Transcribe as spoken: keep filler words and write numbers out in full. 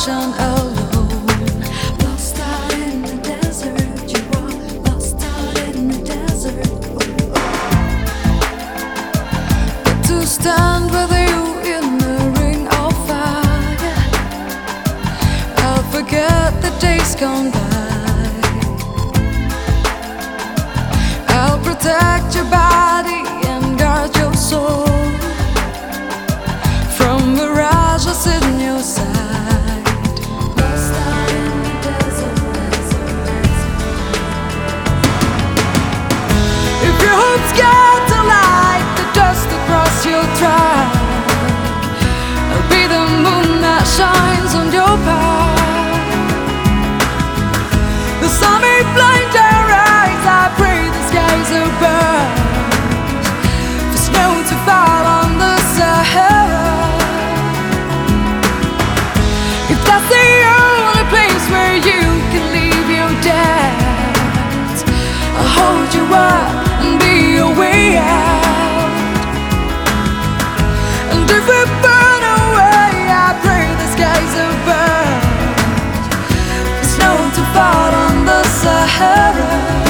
ocean alone. Lost out in the desert, you are lost out in the desert. But to stand with you in the ring of fire, I'll forget the days gone by. I'll protect your body and guard your soul from mirages in your sight. Lost out in the desert, desert, desert. If your hopes get to light the dust across your track, I'll be the moon that shines on your path. The sun may blind your eyes, I pray the skies are burned for snow to fall on the Sahara. If that's the only place where you can leave your doubts, I'll hold you up and be your way out. And if we burn away, I pray the skies are burned for snow to fall on the Sahara.